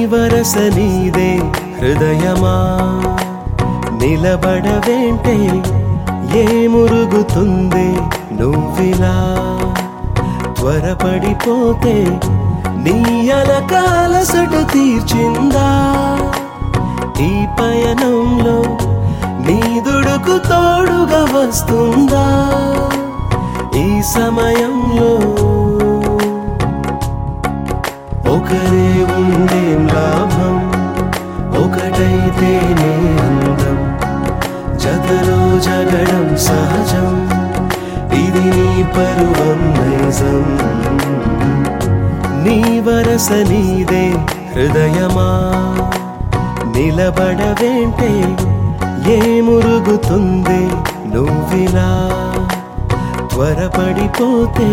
వరస నీదే హృదయమా నిలబడవేంటే ఏ మురుగుతుంది నువ్విలా త్వరపడిపోతే నీ అలకాలసట తీర్చిందా ఈ పయనంలో నీ దుడుకు తోడుగా వస్తుందా ఈ సమయంలో ఒకరే ఉండేం లాభం ఒకటైతేనే అందం జతలో జగడం సహజం ఇది నీ పరువం నైజం నీ వరస నీదే హృదయమా నిలబడవేంటే ఏ మురుగుతుంది నువ్విలా త్వరపడిపోతే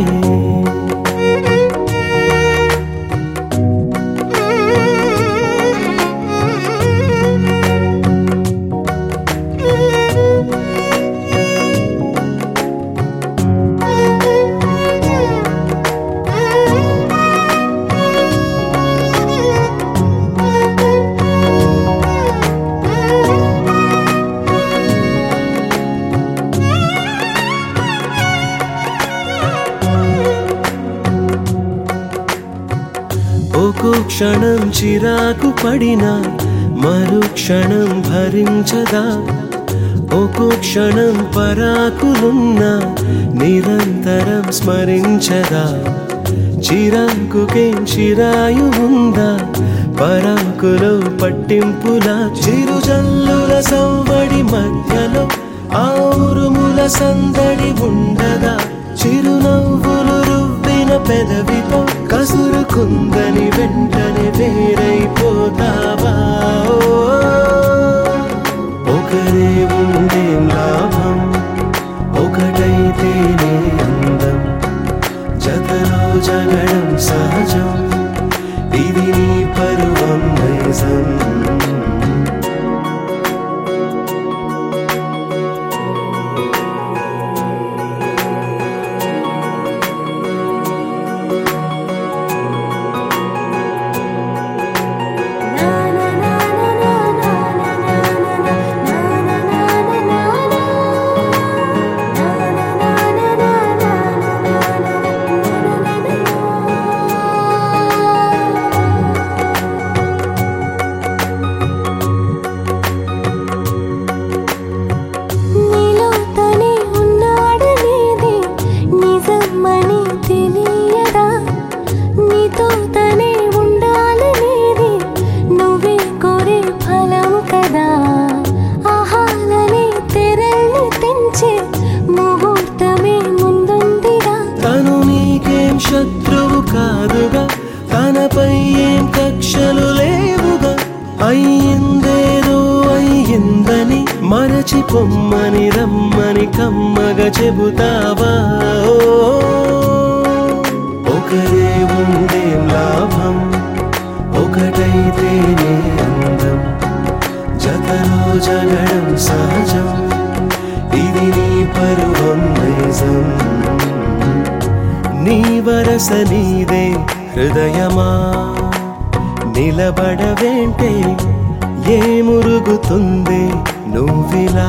ఒక్కో క్షణం చిరాకు పడినా మరుక్షణం భరించదా ఒక్కో క్షణం పరాకులున్నా నిరంతరం స్మరించదా చిరాకుకేం చిరాయు ఉందా పరాకులో పట్టింపులా చిరుజల్లుల సవ్వడి మధ్యలో ఆ ఉరుముల సందడి ఉండదా చిరునవ్వులు రువ్విన పెదవితో కసురుకుందని వెంటనే వేరైపోతావా ఒకరే ఉండేం లాభం ఒకటైతేనే అందం జతలో జగడం సహజం ఇది నీ పరువం నైజం శత్రువు కాదుగా తనపై ఏం కక్షలు లేవుగా అయ్యిందేదో అయ్యిందని మరచి పొమ్మని రమ్మని కమ్మగా చెబుతావా ఒకరే ఉండేం లాభం ఒకటైతేనే అందం జతలో జగడం సహజం ఇది నీ పరువం నైజం నీ వరస నీదే హృదయమా నిలబడవేంటే ఏ మురుగుతుంది నువ్విలా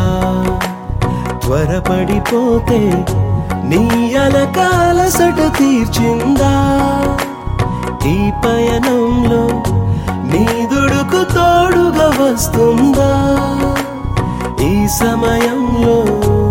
త్వరపడిపోతే నీ అలకాలసట తీర్చిందా ఈ పయనంలో నీ దుడుకు తోడుగా వస్తుందా ఈ సమయంలో